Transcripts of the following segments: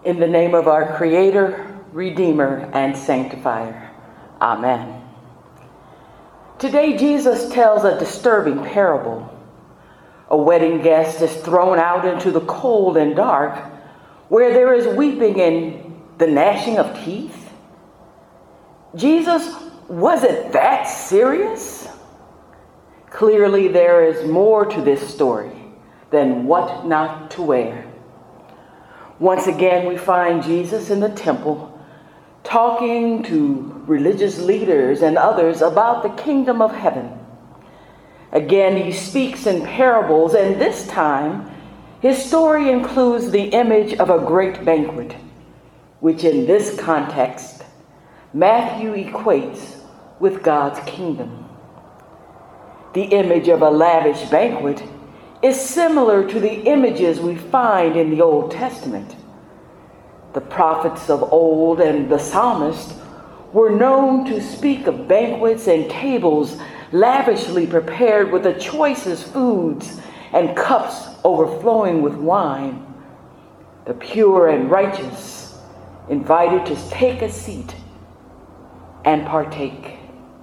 In the name of our Creator, Redeemer, and Sanctifier. Amen. Today, Jesus tells a disturbing parable. A wedding guest is thrown out into the cold and dark, where there is weeping and the gnashing of teeth. Jesus, was it that serious? Clearly, there is more to this story than what not to wear. Once again, we find Jesus in the temple talking to religious leaders and others about the kingdom of heaven. Again, he speaks in parables, and this time, his story includes the image of a great banquet, which in this context, Matthew equates with God's kingdom. The image of a lavish banquet is similar to the images we find in the Old Testament. The prophets of old and the psalmist were known to speak of banquets and tables lavishly prepared with the choicest foods and cups overflowing with wine. The pure and righteous invited to take a seat and partake.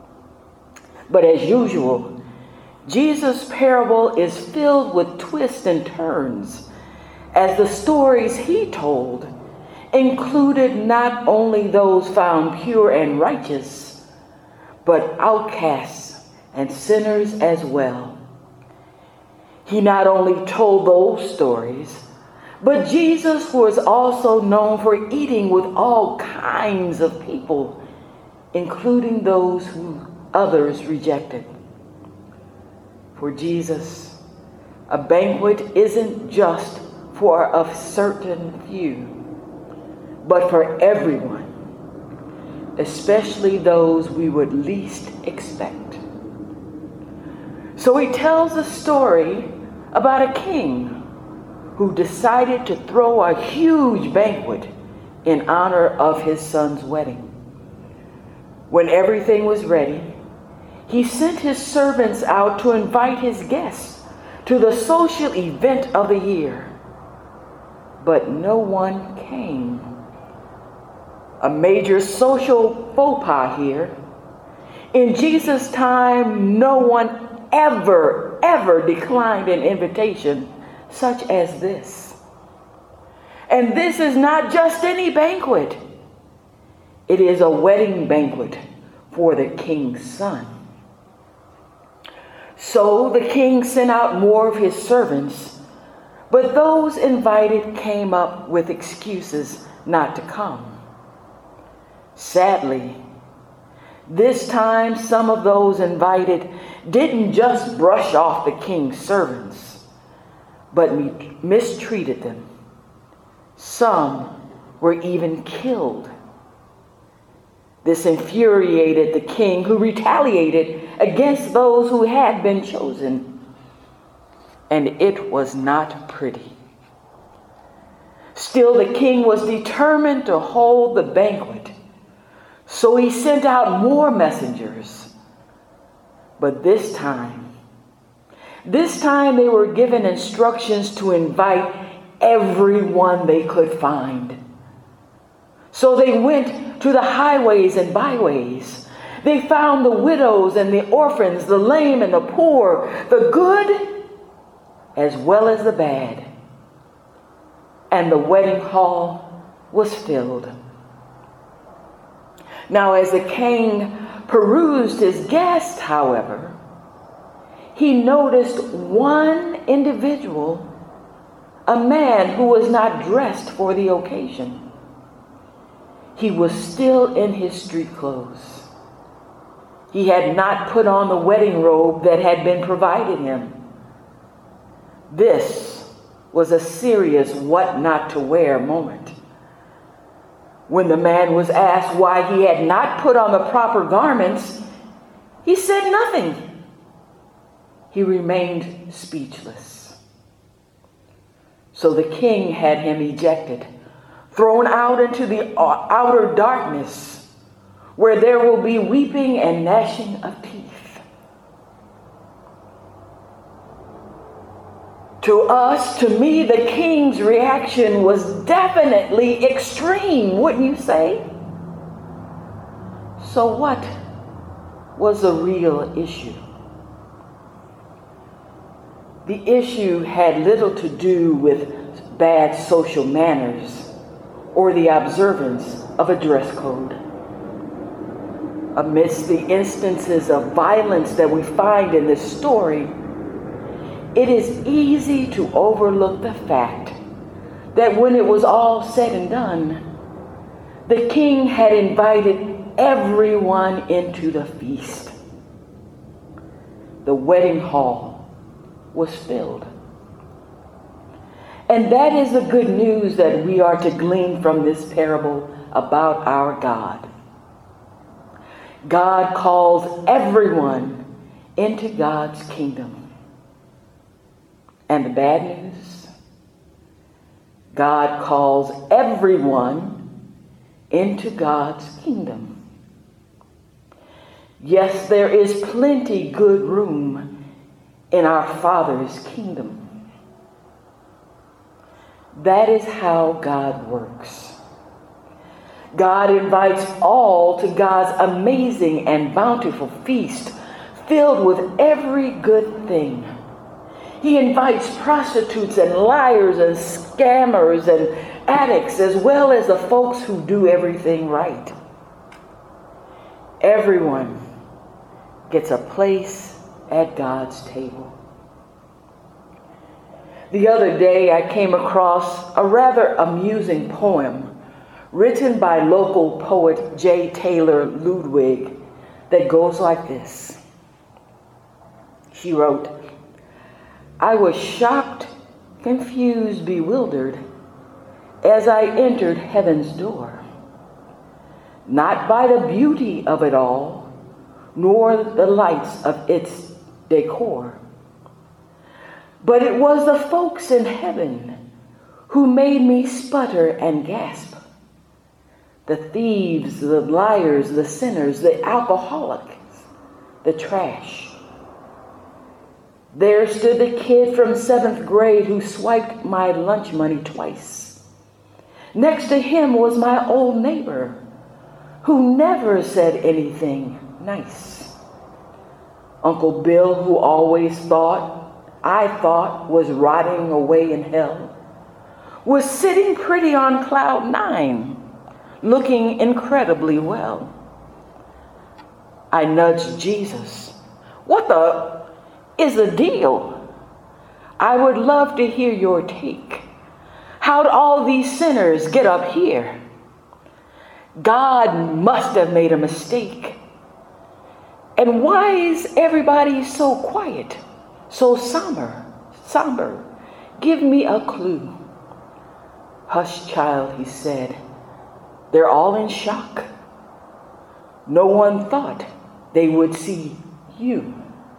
But as usual, Jesus' parable is filled with twists and turns, as the stories he told included not only those found pure and righteous, but outcasts and sinners as well. He not only told those stories, but Jesus was also known for eating with all kinds of people, including those who others rejected. For Jesus, a banquet isn't just for a certain few, but for everyone, especially those we would least expect. So he tells a story about a king who decided to throw a huge banquet in honor of his son's wedding. When everything was ready, he sent his servants out to invite his guests to the social event of the year. But no one came. A major social faux pas here. In Jesus' time, no one ever declined an invitation such as this. And this is not just any banquet. It is a wedding banquet for the king's son. So the king sent out more of his servants, but those invited came up with excuses not to come. Sadly, this time some of those invited didn't just brush off the king's servants, but mistreated them. Some were even killed. This infuriated the king, who retaliated against those who had been chosen. And it was not pretty. Still, the king was determined to hold the banquet. So he sent out more messengers. But this time they were given instructions to invite everyone they could find. So they went to the highways and byways. They found the widows and the orphans, the lame and the poor, the good as well as the bad. And the wedding hall was filled. Now, as the king perused his guests, however, he noticed one individual, a man who was not dressed for the occasion. He was still in his street clothes. He had not put on the wedding robe that had been provided him. This was a serious what not to wear moment. When the man was asked why he had not put on the proper garments, he said nothing. He remained speechless. So the king had him ejected, thrown out into the outer darkness, where there will be weeping and gnashing of teeth. To us, to me, the king's reaction was definitely extreme, wouldn't you say? So what was the real issue? The issue had little to do with bad social manners or the observance of a dress code. Amidst the instances of violence that we find in this story, it is easy to overlook the fact that when it was all said and done, the king had invited everyone into the feast. The wedding hall was filled. And that is the good news that we are to glean from this parable about our God. God calls everyone into God's kingdom. And the bad news? God calls everyone into God's kingdom. Yes, there is plenty good room in our Father's kingdom. That is how God works. God invites all to God's amazing and bountiful feast filled with every good thing. He invites prostitutes and liars and scammers and addicts, as well as the folks who do everything right. Everyone gets a place at God's table. The other day, I came across a rather amusing poem written by local poet J. Taylor Ludwig that goes like this. She wrote, "I was shocked, confused, bewildered as I entered heaven's door, not by the beauty of it all, nor the lights of its decor, but it was the folks in heaven who made me sputter and gasp. The thieves, the liars, the sinners, the alcoholics, the trash. There stood the kid from 7th grade who swiped my lunch money twice. Next to him was my old neighbor who never said anything nice. Uncle Bill, who I thought was rotting away in hell, was sitting pretty on cloud 9, looking incredibly well. I nudged Jesus. What the is the deal? I would love to hear your take. How'd all these sinners get up here? God must have made a mistake. And why is everybody so quiet, so somber? Give me a clue." "Hush, child," he said. "They're all in shock. No one thought they would see you."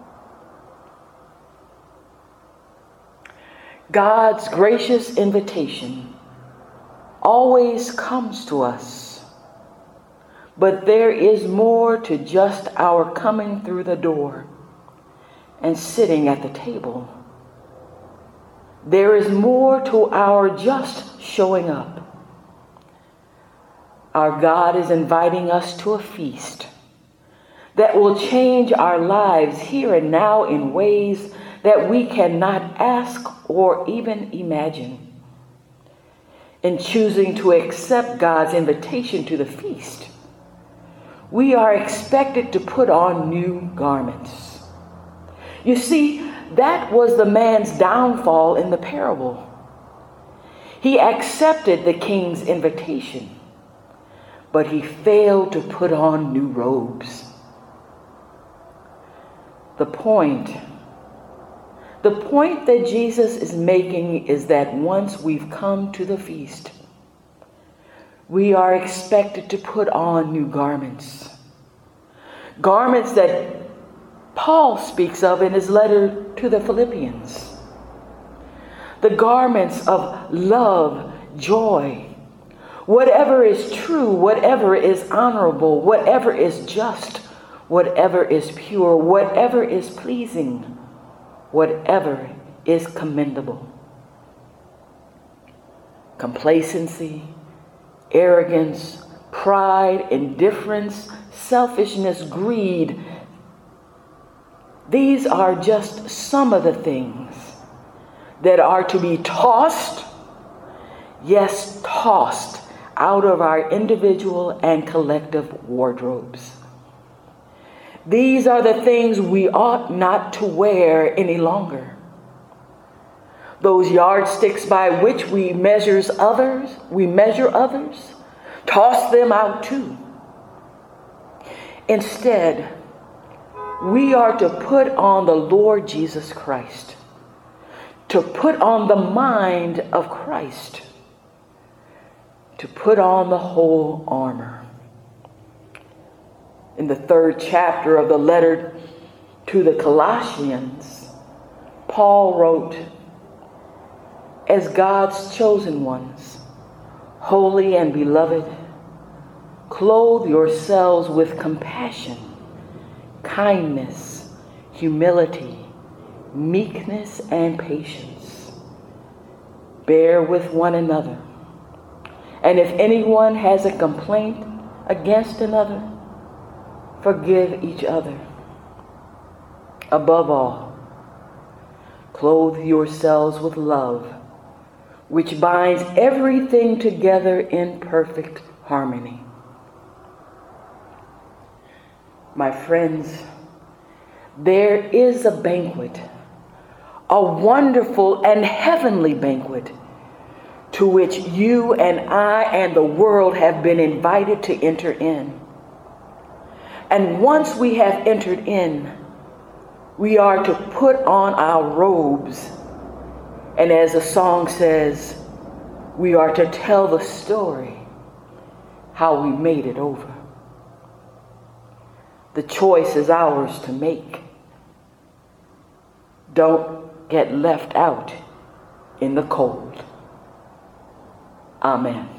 God's gracious invitation always comes to us, but there is more to just our coming through the door and sitting at the table. There is more to our just showing up. Our God is inviting us to a feast that will change our lives here and now in ways that we cannot ask or even imagine. In choosing to accept God's invitation to the feast, we are expected to put on new garments. You see, that was the man's downfall in the parable. He accepted the king's invitation, but he failed to put on new robes. The point that Jesus is making is that once we've come to the feast, we are expected to put on new garments. Garments that Paul speaks of in his letter to the Philippians. The garments of love, joy, whatever is true, whatever is honorable, whatever is just, whatever is pure, whatever is pleasing, whatever is commendable. Complacency, arrogance, pride, indifference, selfishness, greed. These are just some of the things that are to be tossed, yes, tossed out of our individual and collective wardrobes. These are the things we ought not to wear any longer. Those yardsticks by which we measure others, toss them out too. Instead, we are to put on the Lord Jesus Christ, to put on the mind of Christ, to put on the whole armor. In the 3rd chapter of the letter to the Colossians, Paul wrote, "As God's chosen ones, holy and beloved, clothe yourselves with compassion, kindness, humility, meekness, and patience. Bear with one another. And if anyone has a complaint against another, forgive each other. Above all, clothe yourselves with love, which binds everything together in perfect harmony." My friends, there is a banquet, a wonderful and heavenly banquet, to which you and I and the world have been invited to enter in. And once we have entered in, we are to put on our robes. And as the song says, we are to tell the story how we made it over. The choice is ours to make. Don't get left out in the cold. Amen.